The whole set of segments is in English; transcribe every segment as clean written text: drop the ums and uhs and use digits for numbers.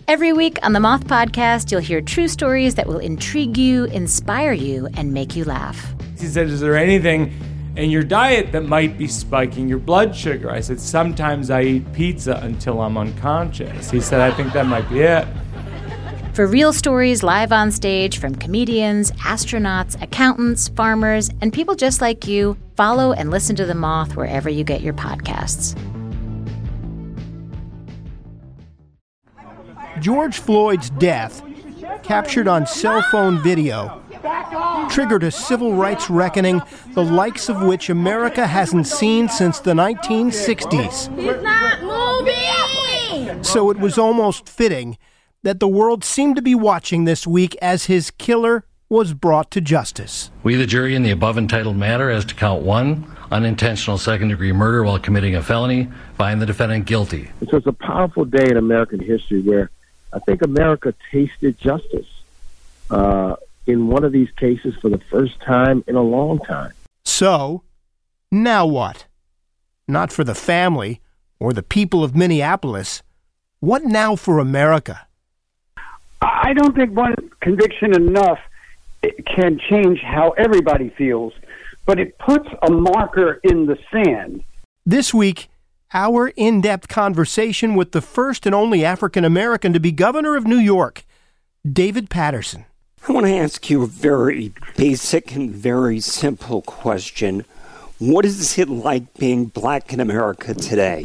Every week on the Moth Podcast, you'll hear true stories that will intrigue you, inspire you, and make you laugh. He said, is there anything in your diet that might be spiking your blood sugar? I said, sometimes I eat pizza until I'm unconscious. He said, I think that might be it. For real stories live on stage from comedians, astronauts, accountants, farmers, and people just like you, follow and listen to The Moth wherever you get your podcasts. George Floyd's death, captured on cell phone video, triggered a civil rights reckoning the likes of which America hasn't seen since the 1960s. He's not moving! So it was almost fitting that the world seemed to be watching this week as his killer was brought to justice. We, the jury, in the above entitled matter as to count 1, unintentional second-degree murder while committing a felony, find the defendant guilty. So it's a powerful day in American history where I think America tasted justice in one of these cases for the first time in a long time. So, now what? Not for the family or the people of Minneapolis. What now for America? I don't think one conviction enough can change how everybody feels, but it puts a marker in the sand. This week, our in-depth conversation with the first and only African-American to be governor of New York, David Paterson. I want to ask you a very basic and very simple question. What is it like being black in America today?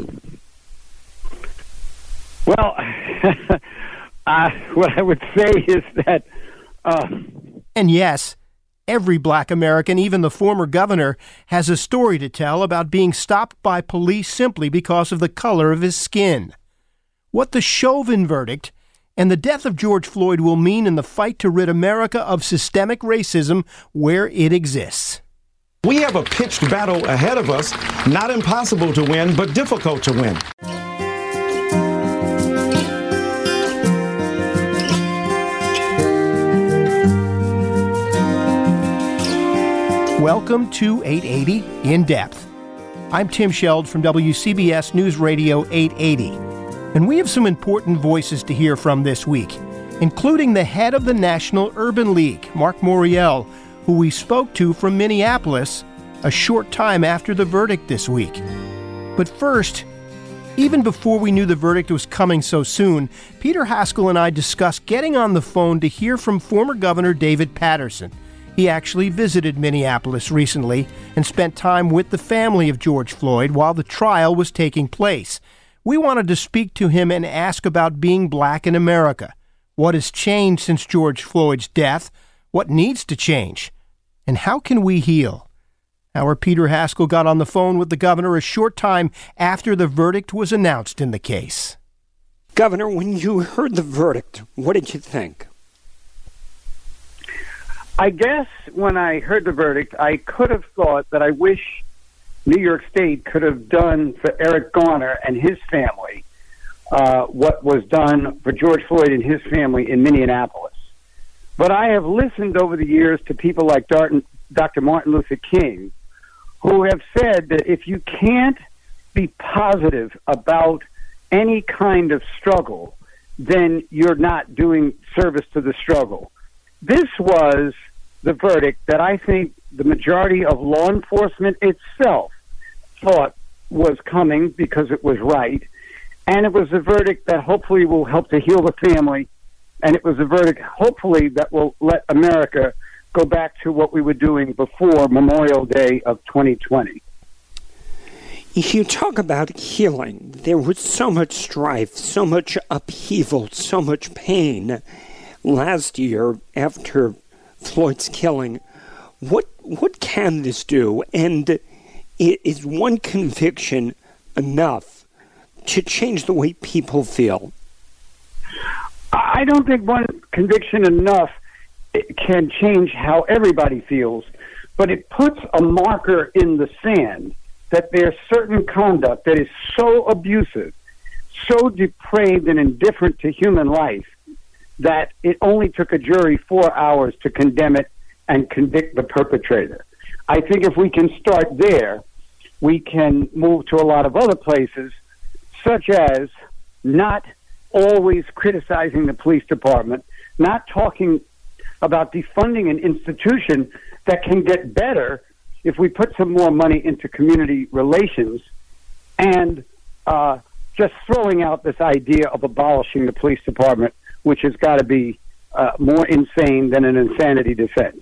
Well, what I would say is that... And yes, every black American, even the former governor, has a story to tell about being stopped by police simply because of the color of his skin. What the Chauvin verdict and the death of George Floyd will mean in the fight to rid America of systemic racism where it exists. We have a pitched battle ahead of us, not impossible to win, but difficult to win. Welcome to 880 In Depth. I'm Tim Sheld from WCBS News Radio 880, and we have some important voices to hear from this week, including the head of the National Urban League, Mark Morial, who we spoke to from Minneapolis a short time after the verdict this week. But first, even before we knew the verdict was coming so soon, Peter Haskell and I discussed getting on the phone to hear from former Governor David Paterson. He actually visited Minneapolis recently and spent time with the family of George Floyd while the trial was taking place. We wanted to speak to him and ask about being black in America. What has changed since George Floyd's death? What needs to change? And how can we heal? Our Peter Haskell got on the phone with the governor a short time after the verdict was announced in the case. Governor, when you heard the verdict, what did you think? I guess when I heard the verdict, I could have thought that I wish New York State could have done for Eric Garner and his family what was done for George Floyd and his family in Minneapolis. But I have listened over the years to people like Dr. Martin Luther King, who have said that if you can't be positive about any kind of struggle, then you're not doing service to the struggle. This was the verdict that I think the majority of law enforcement itself thought was coming because it was right. And it was a verdict that hopefully will help to heal the family. And it was a verdict, hopefully, that will let America go back to what we were doing before Memorial Day of 2020. If you talk about healing, there was so much strife, so much upheaval, so much pain last year after Floyd's killing. What can this do? And is one conviction enough to change the way people feel? I don't think one conviction enough can change how everybody feels, but it puts a marker in the sand that there's certain conduct that is so abusive, so depraved and indifferent to human life, that it only took a jury 4 hours to condemn it and convict the perpetrator. I think if we can start there, we can move to a lot of other places, such as not always criticizing the police department, not talking about defunding an institution that can get better if we put some more money into community relations, and just throwing out this idea of abolishing the police department, which has got to be more insane than an insanity defense.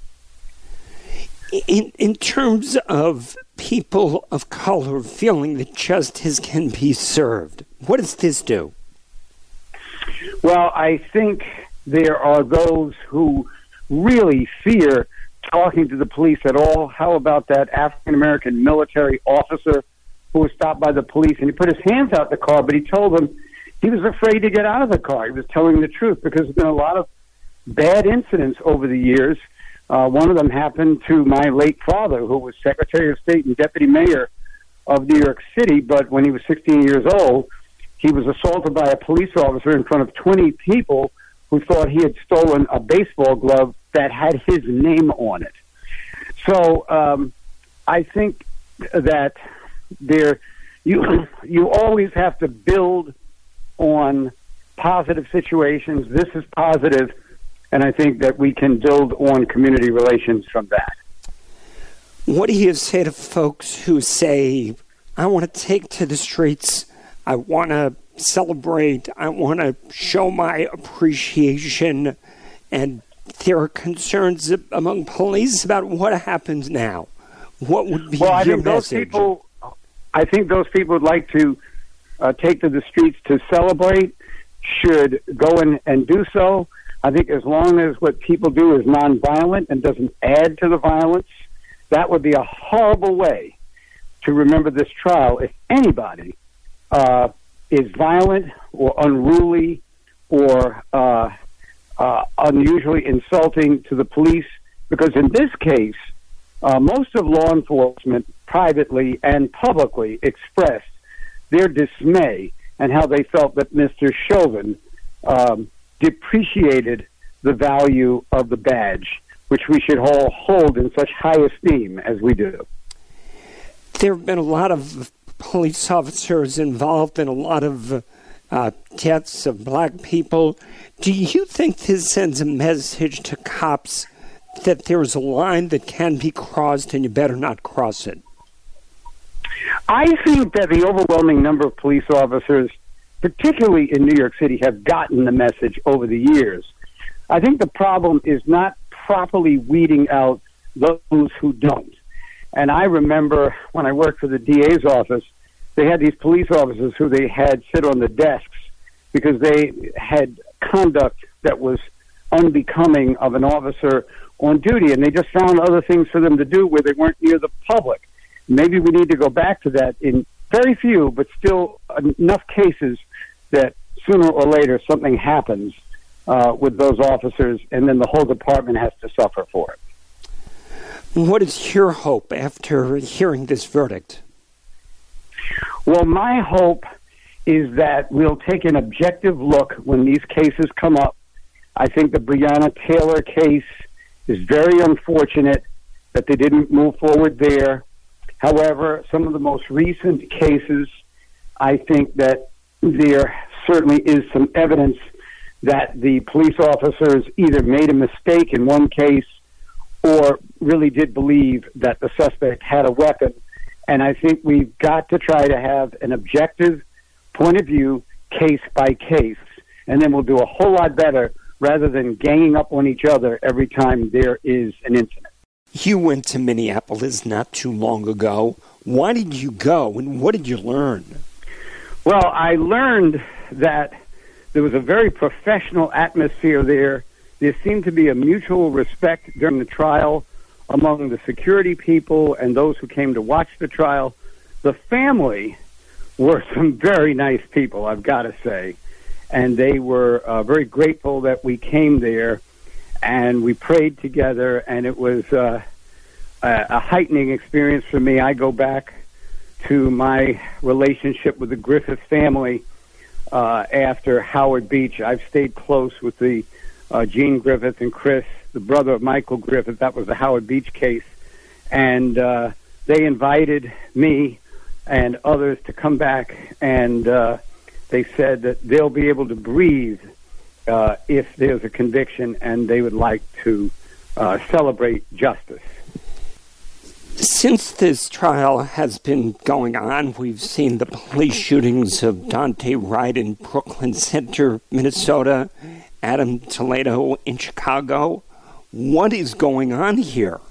In terms of people of color feeling that justice can be served, what does this do? Well, I think there are those who really fear talking to the police at all. How about that African-American military officer who was stopped by the police, and he put his hands out the car, but he told them he was afraid to get out of the car. He was telling the truth because there's been a lot of bad incidents over the years. One of them happened to my late father, who was Secretary of State and Deputy Mayor of New York City, but when he was 16 years old, he was assaulted by a police officer in front of 20 people who thought he had stolen a baseball glove that had his name on it. So I think that you always have to build on positive situations. This is positive, and I think that we can build on community relations from that. What do you say to folks who say, I want to take to the streets, I want to celebrate, I want to show my appreciation, and there are concerns among police about what happens now? What would be your message? I think those people would like to take to the streets to celebrate, should go in and do so. I think as long as what people do is nonviolent and doesn't add to the violence, that would be a horrible way to remember this trial. If anybody is violent or unruly or unusually insulting to the police, because in this case, most of law enforcement privately and publicly expressed their dismay and how they felt that Mr. Chauvin depreciated the value of the badge, which we should all hold in such high esteem as we do. There have been a lot of police officers involved in a lot of deaths of black people. Do you think this sends a message to cops that there's a line that can be crossed and you better not cross it? I think that the overwhelming number of police officers, particularly in New York City, have gotten the message over the years. I think the problem is not properly weeding out those who don't. And I remember when I worked for the DA's office, they had these police officers who they had sit on the desks because they had conduct that was unbecoming of an officer on duty, and they just found other things for them to do where they weren't near the public. Maybe we need to go back to that in very few, but still enough cases that sooner or later something happens with those officers, and then the whole department has to suffer for it. What is your hope after hearing this verdict? Well, my hope is that we'll take an objective look when these cases come up. I think the Breonna Taylor case is very unfortunate that they didn't move forward there. However, some of the most recent cases, I think that there certainly is some evidence that the police officers either made a mistake in one case or really did believe that the suspect had a weapon. And I think we've got to try to have an objective point of view, case by case, and then we'll do a whole lot better rather than ganging up on each other every time there is an incident. You went to Minneapolis not too long ago. Why did you go, and what did you learn? Well, I learned that there was a very professional atmosphere there. There seemed to be a mutual respect during the trial among the security people and those who came to watch the trial. The family were some very nice people, I've got to say, and they were very grateful that we came there, and we prayed together, and it was a heightening experience for me. I go back to my relationship with the Griffith family after Howard Beach. I've stayed close with the Gene Griffith and Chris, the brother of Michael Griffith. That was the Howard Beach case. And they invited me and others to come back and they said that they'll be able to breathe if there's a conviction, and they would like to celebrate justice. Since this trial has been going on, we've seen the police shootings of Daunte Wright in Brooklyn Center, Minnesota, Adam Toledo in Chicago. What is going on here?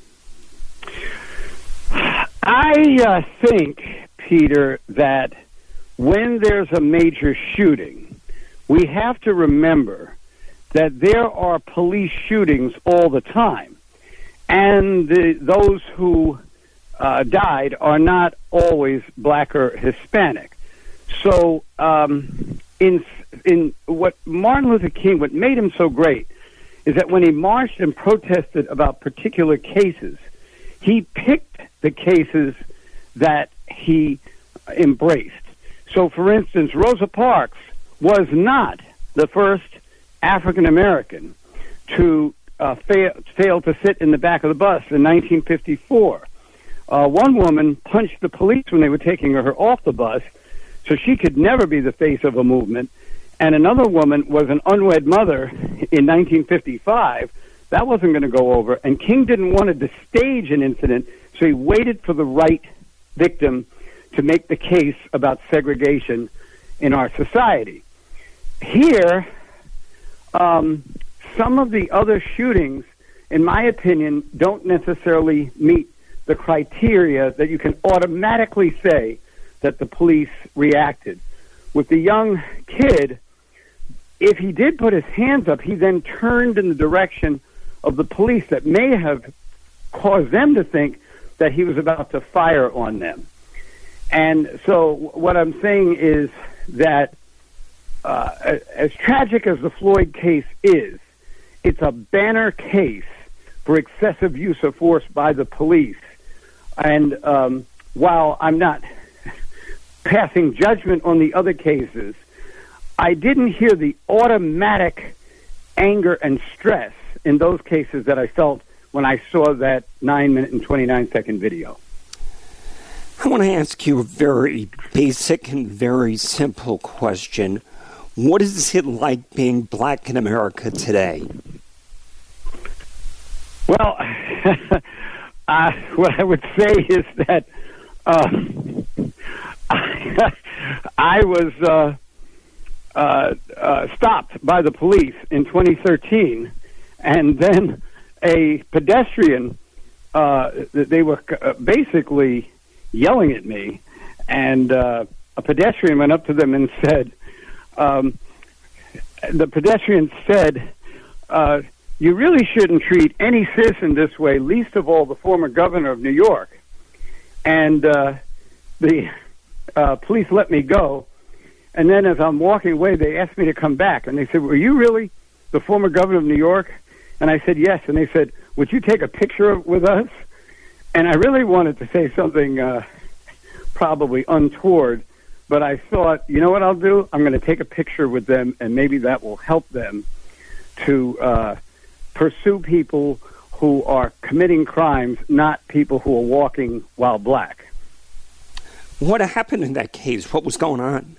I think, Peter, that when there's a major shooting, we have to remember that there are police shootings all the time. And those who died are not always black or Hispanic. So in what Martin Luther King, what made him so great, is that when he marched and protested about particular cases, he picked the cases that he embraced. So, for instance, Rosa Parks was not the first African American to failed to sit in the back of the bus in 1954. One woman punched the police when they were taking her off the bus, so she could never be the face of a movement. And another woman was an unwed mother in 1955. That wasn't going to go over. And King didn't want to stage an incident, so he waited for the right victim to make the case about segregation in our society. Here, some of the other shootings, in my opinion, don't necessarily meet the criteria that you can automatically say that the police reacted. With the young kid, if he did put his hands up, he then turned in the direction of the police that may have caused them to think that he was about to fire on them. And so what I'm saying is that as tragic as the Floyd case is, it's a banner case for excessive use of force by the police. And while I'm not passing judgment on the other cases, I didn't hear the automatic anger and stress in those cases that I felt when I saw that 9-minute and 29-second video. I want to ask you a very basic and very simple question. What is it like being black in America today? Well, what I would say is that I was stopped by the police in 2013, and then a pedestrian, they were basically yelling at me, and a pedestrian went up to them and said, the pedestrian said, you really shouldn't treat any citizen this way, least of all the former governor of New York. And the police let me go. And then as I'm walking away, they asked me to come back. And they said, were you really the former governor of New York? And I said, yes. And they said, would you take a picture with us? And I really wanted to say something probably untoward, but I thought, you know what I'll do? I'm going to take a picture with them, and maybe that will help them to pursue people who are committing crimes, not people who are walking while black. What happened in that case? What was going on?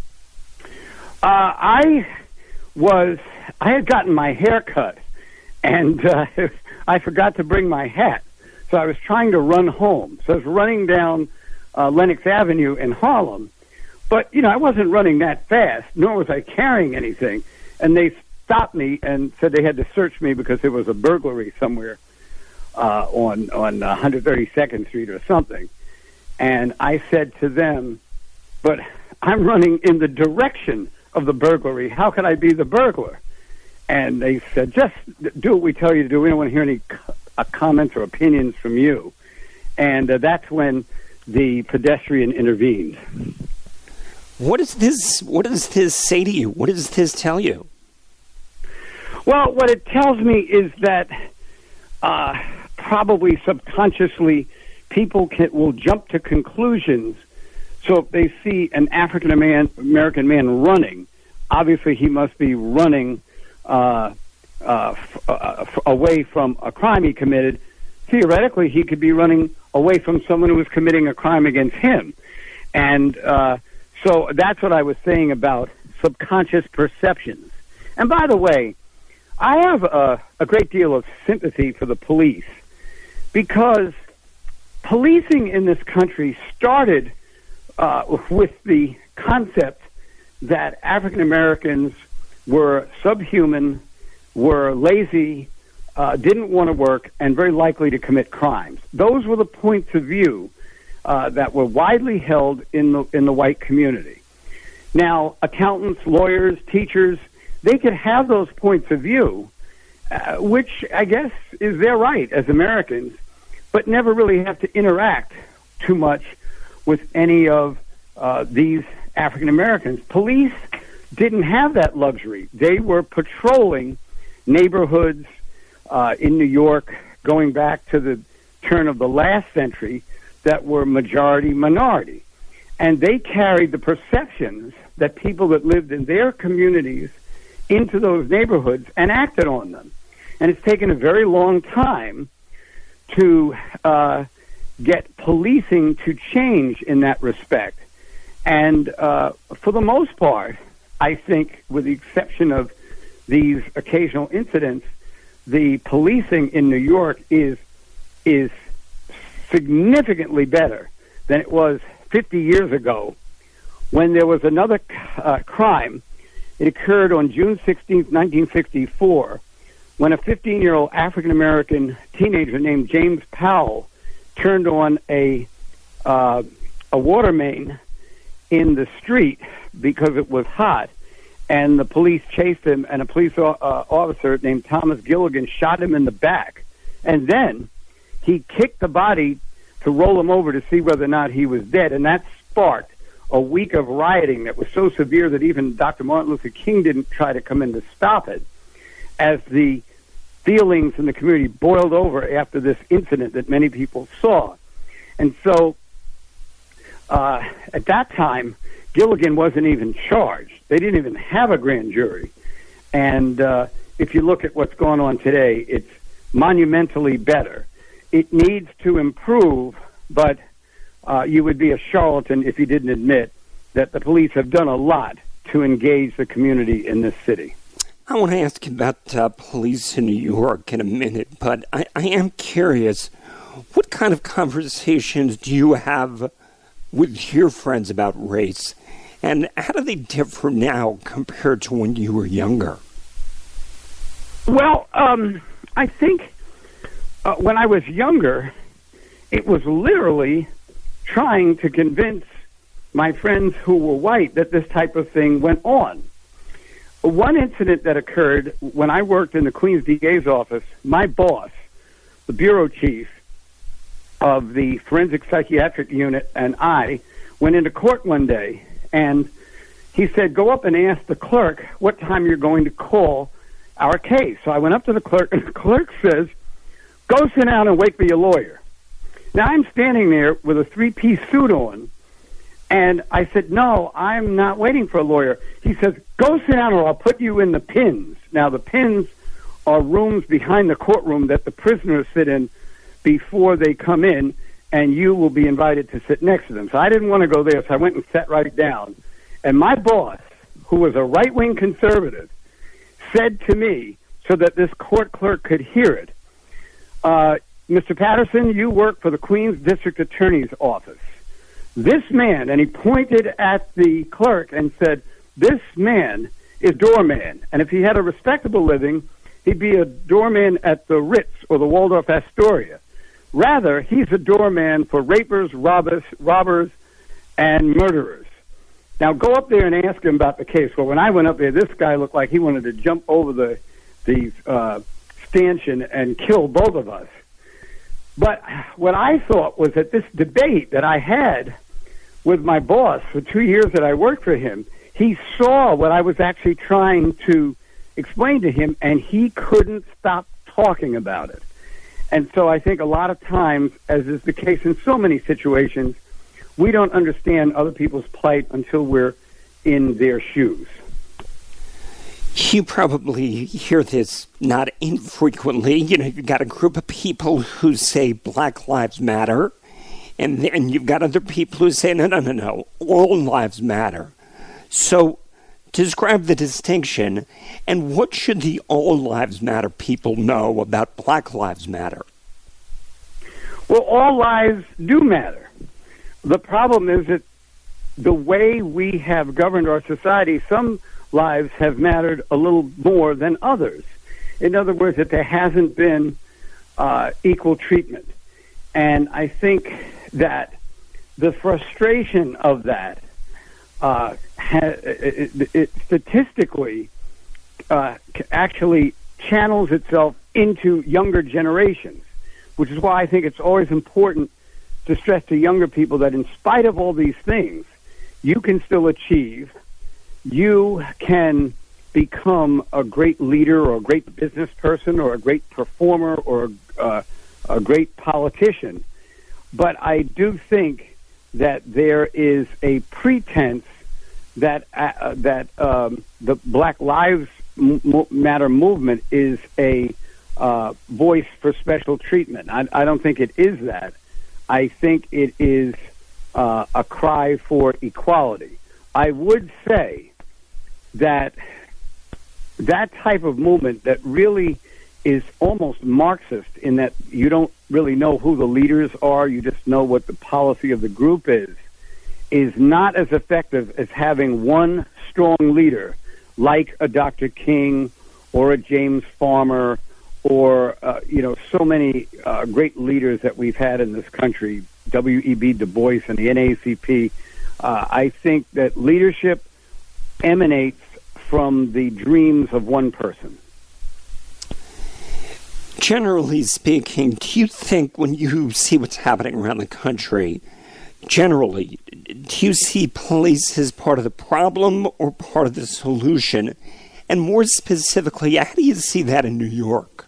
I had gotten my hair cut, and I forgot to bring my hat. So I was trying to run home. So I was running down Lenox Avenue in Harlem. But, you know, I wasn't running that fast, nor was I carrying anything. And they stopped me and said they had to search me because there was a burglary somewhere on 132nd Street or something. And I said to them, but I'm running in the direction of the burglary. How can I be the burglar? And they said, just do what we tell you to do. We don't want to hear any comments or opinions from you. And that's when the pedestrian intervened. What does this say to you? What does this tell you? Well, what it tells me is that probably subconsciously people will jump to conclusions. So if they see an African American man running, obviously he must be running away from a crime he committed. Theoretically, he could be running away from someone who was committing a crime against him. And So that's what I was saying about subconscious perceptions. And by the way, I have a great deal of sympathy for the police, because policing in this country started with the concept that African Americans were subhuman, were lazy, didn't want to work, and very likely to commit crimes. Those were the points of view that were widely held in the white community. Now, accountants, lawyers, teachers, they could have those points of view, which I guess is their right as Americans, but never really have to interact too much with any of these African Americans. Police didn't have that luxury. They were patrolling neighborhoods in New York going back to the turn of the last century that were majority-minority. And they carried the perceptions that people that lived in their communities into those neighborhoods and acted on them. And it's taken a very long time to get policing to change in that respect. And for the most part, I think, with the exception of these occasional incidents, the policing in New York is significantly better than it was 50 years ago, when there was another crime. It occurred on June 16th, 1964, when a 15-year-old African-American teenager named James Powell turned on a water main in the street because it was hot, and the police chased him, and a police officer named Thomas Gilligan shot him in the back. And then he kicked the body to roll him over to see whether or not he was dead, and that sparked a week of rioting that was so severe that even Dr. Martin Luther King didn't try to come in to stop it, as the feelings in the community boiled over after this incident that many people saw. And so at that time, Gilligan wasn't even charged. They didn't even have a grand jury. And if you look at what's going on today, it's monumentally better. It needs to improve, but you would be a charlatan if you didn't admit that the police have done a lot to engage the community in this city. I want to ask you about police in New York in a minute, but I am curious, what kind of conversations do you have with your friends about race, and how do they differ now compared to when you were younger? Well, I think when I was younger, it was literally trying to convince my friends who were white that this type of thing went on. One incident that occurred when I worked in the Queens DA's office, my boss, the bureau chief of the forensic psychiatric unit, and I went into court one day, and he said, go up and ask the clerk what time you're going to call our case. So I went up to the clerk, and the clerk says, go sit down and wait for your lawyer. Now, I'm standing there with a three-piece suit on, and I said, no, I'm not waiting for a lawyer. He says, go sit down or I'll put you in the pins. Now, the pins are rooms behind the courtroom that the prisoners sit in before they come in, and you will be invited to sit next to them. So I didn't want to go there, so I went and sat right down. And my boss, who was a right-wing conservative, said to me, so that this court clerk could hear it, Mr. Patterson, you work for the Queens District Attorney's Office. This man, and he pointed at the clerk and said, this man is doorman, and if he had a respectable living, he'd be a doorman at the Ritz or the Waldorf Astoria. Rather, he's a doorman for rapers, robbers, and murderers. Now, go up there and ask him about the case. Well, when I went up there, this guy looked like he wanted to jump over the stanchion and kill both of us. But what I thought was that this debate that I had with my boss for 2 years that I worked for him, he saw what I was actually trying to explain to him, and he couldn't stop talking about it. And so I think a lot of times, as is the case in so many situations, we don't understand other people's plight until we're in their shoes. You probably hear this not infrequently. You know, you've got a group of people who say Black Lives Matter, And then you've got other people who say, no, all lives matter. So describe the distinction, and what should the all lives matter people know about Black Lives Matter? Well, all lives do matter. The problem is that the way we have governed our society, some lives have mattered a little more than others. In other words, that there hasn't been equal treatment. And I think that the frustration of that statistically actually channels itself into younger generations, which is why I think it's always important to stress to younger people that in spite of all these things, you can still achieve. You can become a great leader or a great business person or a great performer or a great politician. But I do think that there is a pretense that the Black Lives Matter movement is a voice for special treatment. I don't think it is that. I think it is a cry for equality. I would say that type of movement that really is almost Marxist in that you don't really know who the leaders are, you just know what the policy of the group is not as effective as having one strong leader like a Dr. King or a James Farmer or, so many great leaders that we've had in this country, W.E.B. Du Bois and the NAACP. I think that leadership emanates from the dreams of one person. Generally speaking, do you think when you see what's happening around the country, generally, do you see police as part of the problem or part of the solution? And more specifically, how do you see that in New York?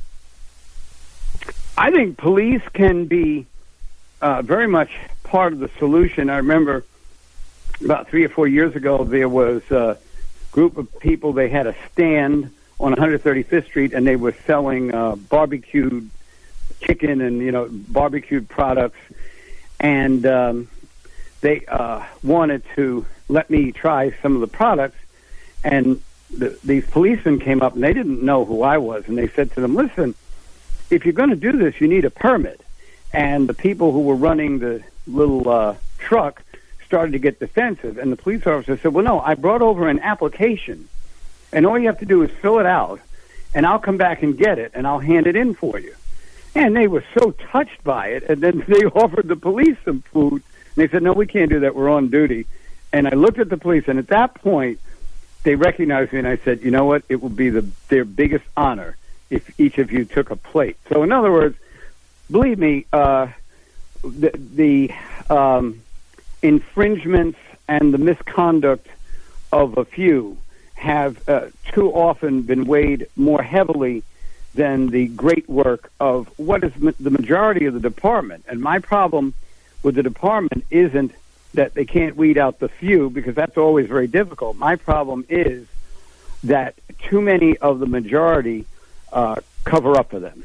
I think police can be very much part of the solution. I remember about 3 or 4 years ago, there was a group of people, they had a stand on 135th Street, and they were selling barbecued chicken and, barbecued products. And they wanted to let me try some of the products. And these policemen came up, and they didn't know who I was. And they said to them, listen, if you're going to do this, you need a permit. And the people who were running the little truck started to get defensive. And the police officer said, well, no, I brought over an application. And all you have to do is fill it out, and I'll come back and get it, and I'll hand it in for you. And they were so touched by it, and then they offered the police some food. And they said, no, we can't do that. We're on duty. And I looked at the police, and at that point, they recognized me, and I said, you know what? It would be their biggest honor if each of you took a plate. So in other words, believe me, the infringements and the misconduct of a few have too often been weighed more heavily than the great work of what is the majority of the department. And my problem with the department isn't that they can't weed out the few, because that's always very difficult. My problem is that too many of the majority cover up for them.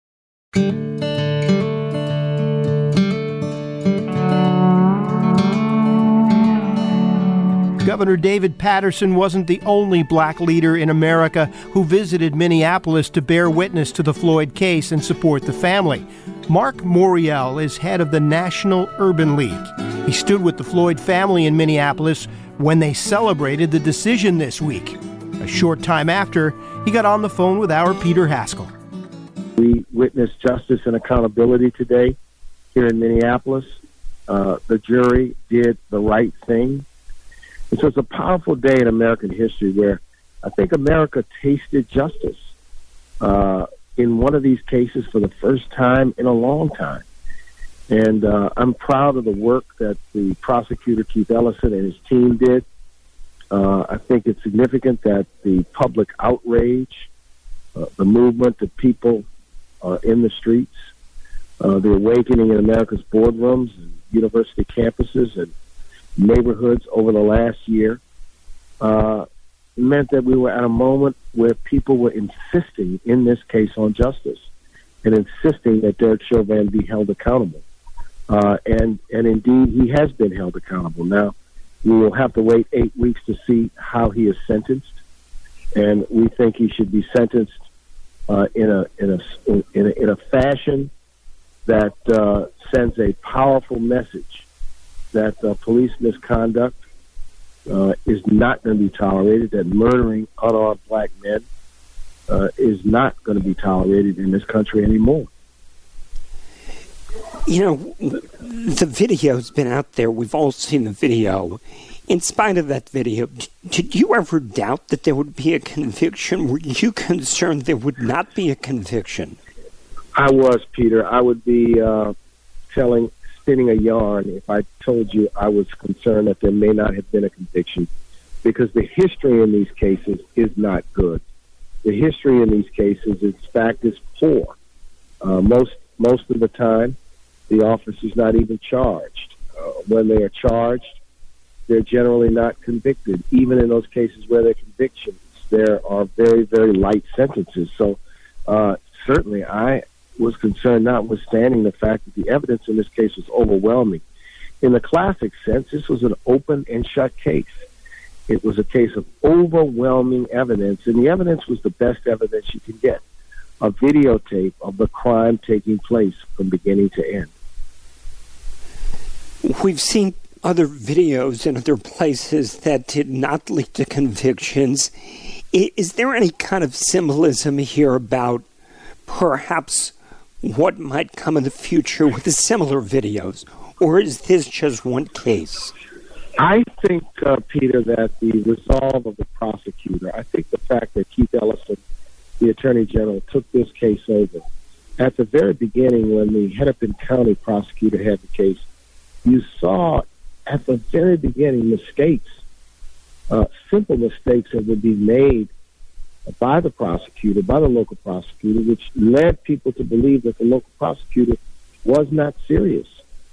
Governor David Paterson wasn't the only black leader in America who visited Minneapolis to bear witness to the Floyd case and support the family. Mark Morial is head of the National Urban League. He stood with the Floyd family in Minneapolis when they celebrated the decision this week. A short time after, he got on the phone with our Peter Haskell. We witnessed justice and accountability today here in Minneapolis. The jury did the right thing. And so it's a powerful day in American history where I think America tasted justice in one of these cases for the first time in a long time. And I'm proud of the work that the prosecutor, Keith Ellison, and his team did. I think it's significant that the public outrage, the movement of people in the streets, the awakening in America's boardrooms and university campuses and neighborhoods over the last year meant that we were at a moment where people were insisting in this case on justice and insisting that Derek Chauvin be held accountable. And indeed, he has been held accountable. Now, we will have to wait 8 weeks to see how he is sentenced, and we think he should be sentenced in a fashion that sends a powerful message that police misconduct is not going to be tolerated, that murdering unarmed black men is not going to be tolerated in this country anymore. You know, the video's been out there. We've all seen the video. In spite of that video, did you ever doubt that there would be a conviction? Were you concerned there would not be a conviction? I was, Peter. I would be spinning a yarn if I told you I was concerned that there may not have been a conviction, because the history in these cases is not good. The history in these cases, in fact, is poor. Most of the time, the officer's not even charged. When they are charged, they're generally not convicted. Even in those cases where they're convictions, there are very, very light sentences. So certainly I was concerned, notwithstanding the fact that the evidence in this case was overwhelming. In the classic sense, this was an open and shut case. It was a case of overwhelming evidence, and the evidence was the best evidence you can get. A videotape of the crime taking place from beginning to end. We've seen other videos in other places that did not lead to convictions. Is there any kind of symbolism here about perhaps what might come in the future with the similar videos? Or is this just one case? I think, Peter, that the resolve of the prosecutor, I think the fact that Keith Ellison, the Attorney General, took this case over. At the very beginning, when the Hennepin County prosecutor had the case, you saw at the very beginning mistakes, simple mistakes that would be made by the prosecutor, by the local prosecutor, which led people to believe that the local prosecutor was not serious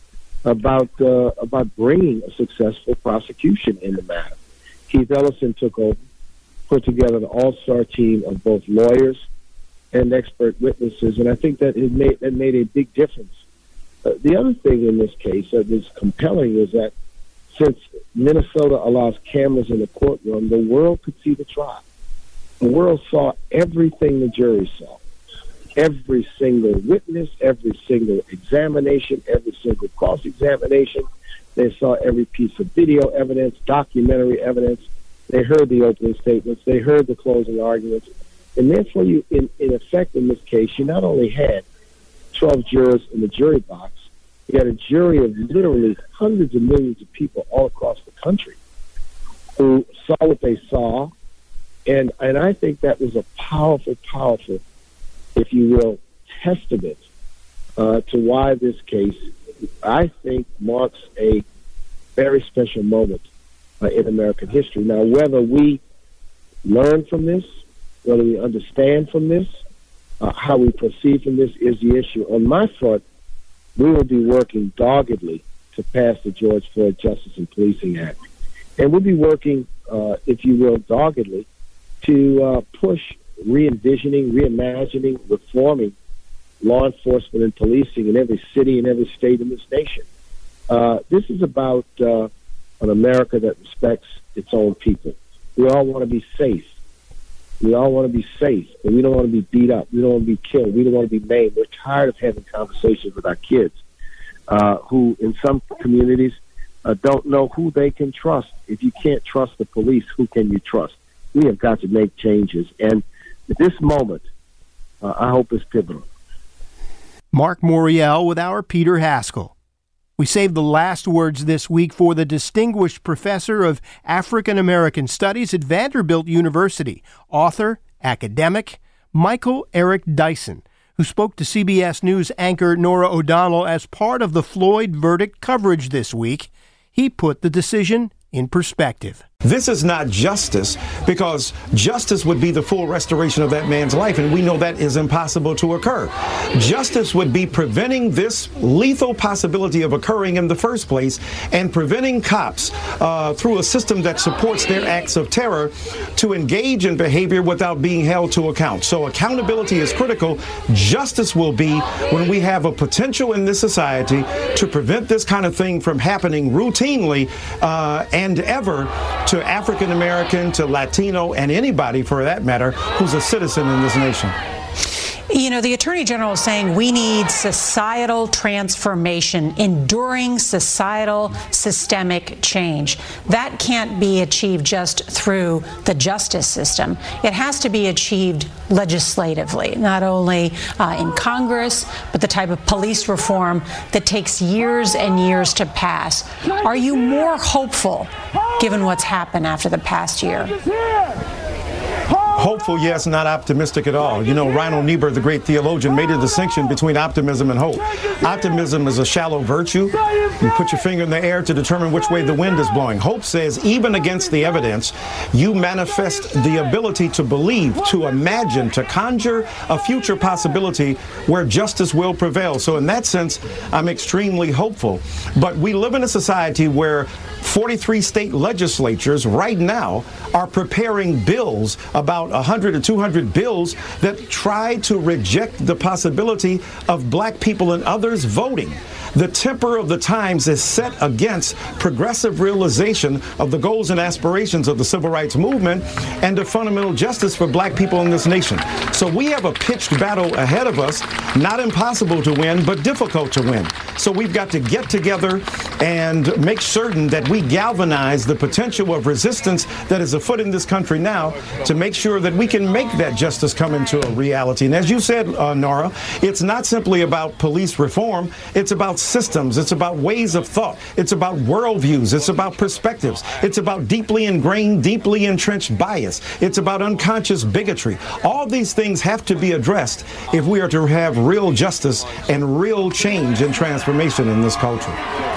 about bringing a successful prosecution in the matter. Keith Ellison took over, put together an all-star team of both lawyers and expert witnesses, and I think that it made a big difference. The other thing in this case that is compelling is that since Minnesota allows cameras in the courtroom, the world could see the trial. The world saw everything the jury saw. Every single witness, every single examination, every single cross-examination. They saw every piece of video evidence, documentary evidence. They heard the opening statements. They heard the closing arguments. And therefore, you, in effect, in this case, you not only had 12 jurors in the jury box, you had a jury of literally hundreds of millions of people all across the country who saw what they saw. And I think that was a powerful, powerful, if you will, testament to why this case, I think, marks a very special moment in American history. Now, whether we learn from this, whether we understand from this, how we proceed from this is the issue. On my front, we will be working doggedly to pass the George Floyd Justice and Policing Act. And we'll be working, if you will, doggedly to push re-envisioning, reimagining, reforming law enforcement and policing in every city and every state in this nation. This is about an America that respects its own people. We all want to be safe. We all want to be safe, but we don't want to be beat up. We don't want to be killed. We don't want to be maimed. We're tired of having conversations with our kids who, in some communities, don't know who they can trust. If you can't trust the police, who can you trust? We have got to make changes. And at this moment, I hope is pivotal. Mark Morial with our Peter Haskell. We saved the last words this week for the distinguished professor of African American Studies at Vanderbilt University, author, academic, Michael Eric Dyson, who spoke to CBS News anchor Norah O'Donnell as part of the Floyd verdict coverage this week. He put the decision in perspective. This is not justice, because justice would be the full restoration of that man's life, and we know that is impossible to occur. Justice would be preventing this lethal possibility of occurring in the first place, and preventing cops through a system that supports their acts of terror to engage in behavior without being held to account. So accountability is critical. Justice will be when we have a potential in this society to prevent this kind of thing from happening routinely and ever to African American, to Latino, and anybody for that matter who's a citizen in this nation. You know, the Attorney General is saying we need societal transformation, enduring societal systemic change. That can't be achieved just through the justice system. It has to be achieved legislatively, not only in Congress, but the type of police reform that takes years and years to pass. Are you more hopeful given what's happened after the past year? Hopeful, yes, not optimistic at all. You know, Reinhold Niebuhr, the great theologian, made a distinction between optimism and hope. Optimism is a shallow virtue. You put your finger in the air to determine which way the wind is blowing. Hope says, even against the evidence, you manifest the ability to believe, to imagine, to conjure a future possibility where justice will prevail. So in that sense, I'm extremely hopeful. But we live in a society where 43 state legislatures right now are preparing bills, about 100 or 200 bills, that try to reject the possibility of black people and others voting. The temper of the times is set against progressive realization of the goals and aspirations of the civil rights movement and the fundamental justice for black people in this nation. So we have a pitched battle ahead of us, not impossible to win, but difficult to win. So we've got to get together and make certain that we galvanize the potential of resistance that is afoot in this country now to make sure that we can make that justice come into a reality. And as you said, Nora, it's not simply about police reform. It's about systems. It's about ways of thought. It's about worldviews. It's about perspectives. It's about deeply ingrained, deeply entrenched bias. It's about unconscious bigotry. All these things have to be addressed if we are to have real justice and real change and transformation in this culture.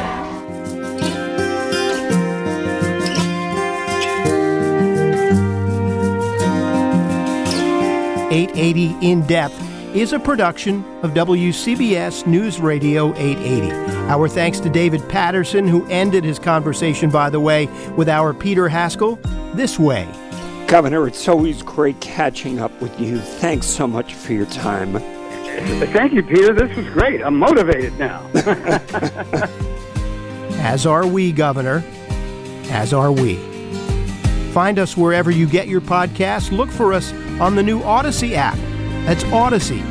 .880 In Depth is a production of WCBS News Radio 880. Our thanks to David Patterson, who ended his conversation, by the way, with our Peter Haskell this way. Governor, it's always great catching up with you. Thanks so much for your time. Thank you, Peter. This was great. I'm motivated now. As are we, Governor. As are we. Find us wherever you get your podcasts. Look for us on the new Odyssey app. That's Odyssey,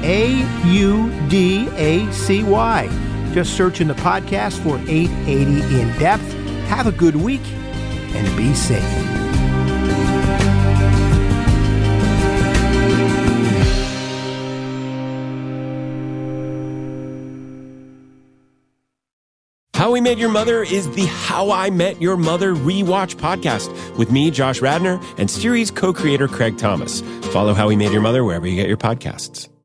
A-U-D-A-C-Y. Just search in the podcast for 880 In Depth. Have a good week and be safe. How We Met Your Mother is the How I Met Your Mother Rewatch podcast with me, Josh Radnor, and series co-creator Craig Thomas. Follow How We Met Your Mother wherever you get your podcasts.